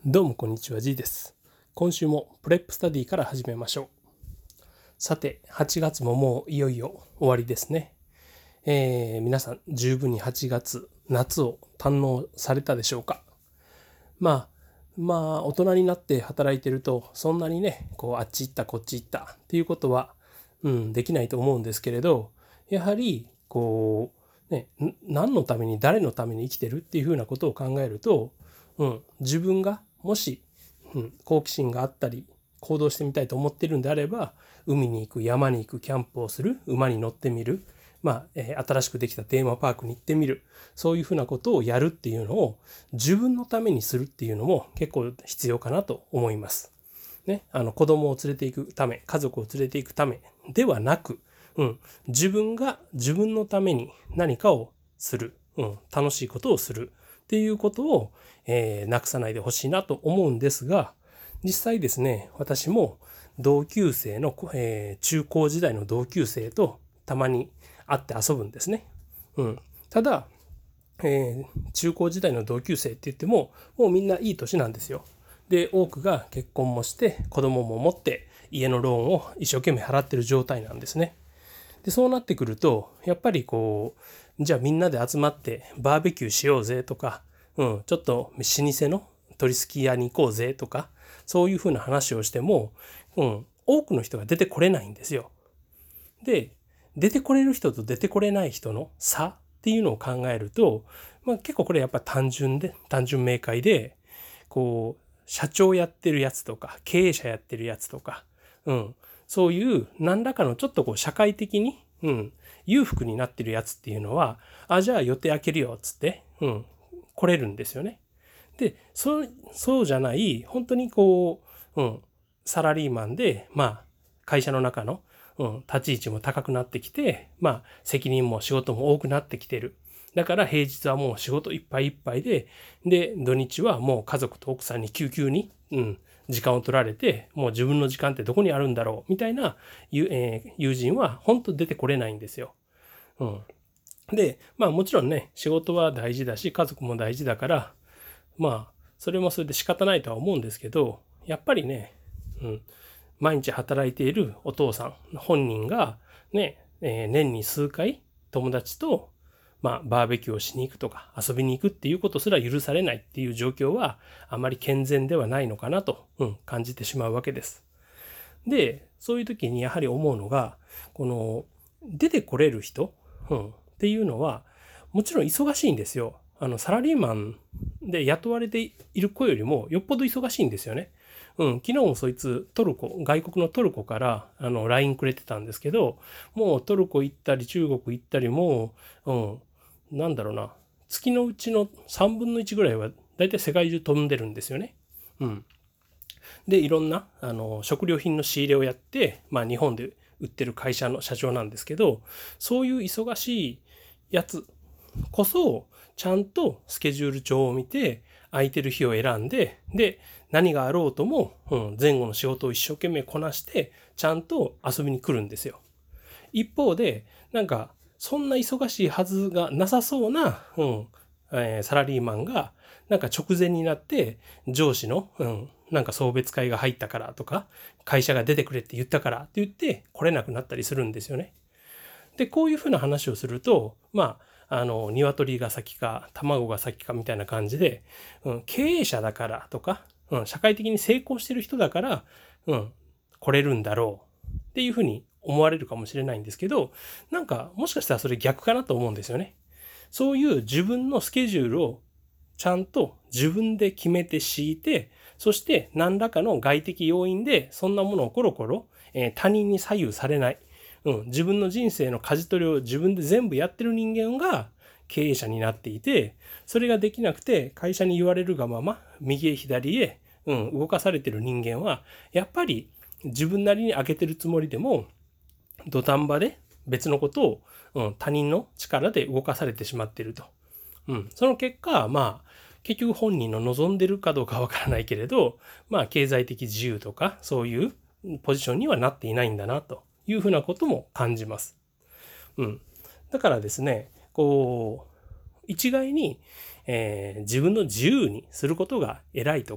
どうもこんにちは、G です。今週もプレップスタディから始めましょう。さて、8月ももういよいよ終わりですね。皆さん十分に8月、夏を堪能されたでしょうか。まあ大人になって働いてるとそんなにね、あっち行ったこっち行ったっていうことは、できないと思うんですけれど、やはり何のために誰のために生きてるっていうふうなことを考えると、自分がもし、好奇心があったり行動してみたいと思ってるんであれば、海に行く、山に行く、キャンプをする、馬に乗ってみる、新しくできたテーマパークに行ってみる、そういうふうなことをやるっていうのを自分のためにするっていうのも結構必要かなと思います。ね、子供を連れていくため、家族を連れていくためではなく、自分が自分のために何かをする、楽しいことをするっていうことを、なくさないでほしいなと思うんですが、実際ですね、私も同級生の、中高時代の同級生とたまに会って遊ぶんですね。ただ、中高時代の同級生って言ってもうみんないい年なんですよ。で、多くが結婚もして子供も持って家のローンを一生懸命払ってる状態なんですね。で、そうなってくるとやっぱりじゃあみんなで集まってバーベキューしようぜとか、ちょっと老舗の鳥すき屋に行こうぜとか、そういうふうな話をしても、多くの人が出てこれないんですよ。で、出てこれる人と出てこれない人の差っていうのを考えると、結構これやっぱ単純明快で、社長やってるやつとか、経営者やってるやつとか、そういう何らかのちょっと社会的に、裕福になってるやつっていうのは、じゃあ予定開けるよっつって、来れるんですよね。で、そうじゃない、本当にサラリーマンで、会社の中の、立ち位置も高くなってきて、責任も仕事も多くなってきてる。だから平日はもう仕事いっぱいいっぱいで、土日はもう家族と奥さんに急に、時間を取られて、もう自分の時間ってどこにあるんだろうみたいな友人は本当出てこれないんですよ。で、もちろんね、仕事は大事だし、家族も大事だから、それもそれで仕方ないとは思うんですけど、やっぱりね、毎日働いているお父さん本人がね、年に数回友達とバーベキューをしに行くとか遊びに行くっていうことすら許されないっていう状況はあまり健全ではないのかなと、感じてしまうわけです。で、そういう時にやはり思うのが、この出てこれる人、っていうのはもちろん忙しいんですよ。サラリーマンで雇われている子よりもよっぽど忙しいんですよね。昨日もそいつ外国のトルコからLINE くれてたんですけど、もうトルコ行ったり中国行ったりも、なんだろうな、月のうちの3分の1ぐらいはだいたい世界中飛んでるんですよね。で、いろんな食料品の仕入れをやって、日本で売ってる会社の社長なんですけど、そういう忙しいやつこそちゃんとスケジュール帳を見て空いてる日を選んで、で、何があろうとも、前後の仕事を一生懸命こなしてちゃんと遊びに来るんですよ。一方でそんな忙しいはずがなさそうな、サラリーマンが直前になって上司の、送別会が入ったからとか会社が出てくれって言ったからって言って来れなくなったりするんですよね。で、こういうふうな話をすると、鶏が先か卵が先かみたいな感じで、経営者だからとか、社会的に成功してる人だから、来れるんだろうっていうふうに思われるかもしれないんですけど、もしかしたらそれ逆かなと思うんですよね。そういう自分のスケジュールをちゃんと自分で決めて敷いて、そして何らかの外的要因でそんなものをコロコロ、他人に左右されない、自分の人生の舵取りを自分で全部やってる人間が経営者になっていて、それができなくて会社に言われるがまま右へ左へ、動かされてる人間はやっぱり自分なりに開けてるつもりでも土壇場で別のことを、他人の力で動かされてしまっていると。その結果、結局本人の望んでるかどうかわからないけれど、経済的自由とかそういうポジションにはなっていないんだなというふうなことも感じます。だからですね、一概に、自分の自由にすることが偉いとか、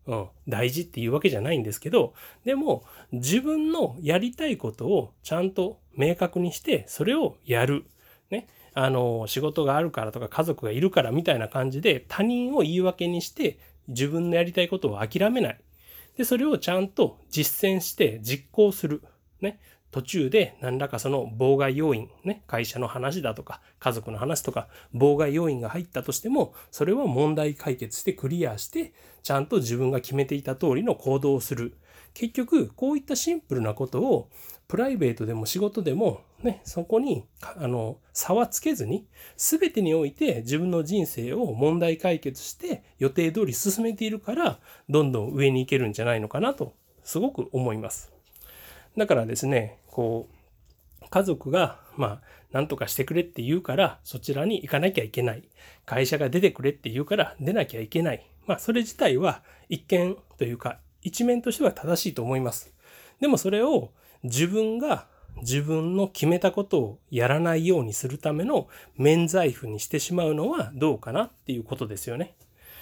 大事っていうわけじゃないんですけど、でも自分のやりたいことをちゃんと明確にしてそれをやる。ね。仕事があるからとか家族がいるからみたいな感じで他人を言い訳にして自分のやりたいことを諦めない。で、それをちゃんと実践して実行する。ね。途中で何らかその妨害要因、ね、会社の話だとか家族の話とか妨害要因が入ったとしても、それは問題解決してクリアして、ちゃんと自分が決めていた通りの行動をする。結局、こういったシンプルなことをプライベートでも仕事でも、ね、そこに差はつけずに、全てにおいて自分の人生を問題解決して予定通り進めているから、どんどん上に行けるんじゃないのかなと、すごく思います。だからですね、家族が、何とかしてくれって言うから、そちらに行かなきゃいけない。会社が出てくれって言うから、出なきゃいけない。それ自体は一見というか、一面としては正しいと思います。でもそれを自分が自分の決めたことをやらないようにするための免罪符にしてしまうのはどうかなっていうことですよね。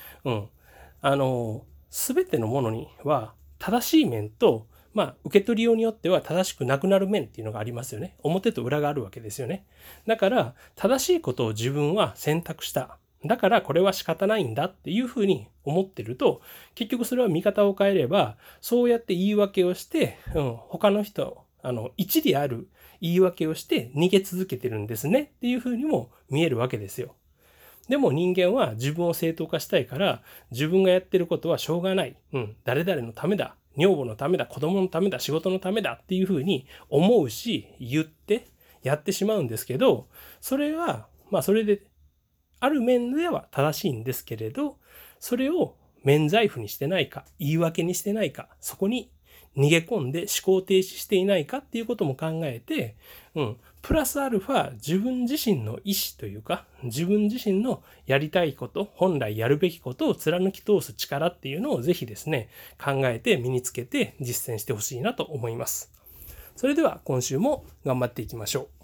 すべてのものには正しい面と、受け取りようによっては正しくなくなる面っていうのがありますよね。表と裏があるわけですよね。だから、正しいことを自分は選択した。だからこれは仕方ないんだっていうふうに思ってると、結局それは見方を変えれば、そうやって言い訳をして、他の人、一理ある言い訳をして逃げ続けてるんですねっていうふうにも見えるわけですよ。でも人間は自分を正当化したいから、自分がやってることはしょうがない。誰々のためだ。女房のためだ。子供のためだ。仕事のためだっていうふうに思うし、言ってやってしまうんですけど、それは、それで、ある面では正しいんですけれど、それを免罪符にしてないか、言い訳にしてないか、そこに逃げ込んで思考停止していないかっていうことも考えて、プラスアルファ自分自身の意思というか、自分自身のやりたいこと、本来やるべきことを貫き通す力っていうのをぜひですね、考えて身につけて実践してほしいなと思います。それでは今週も頑張っていきましょう。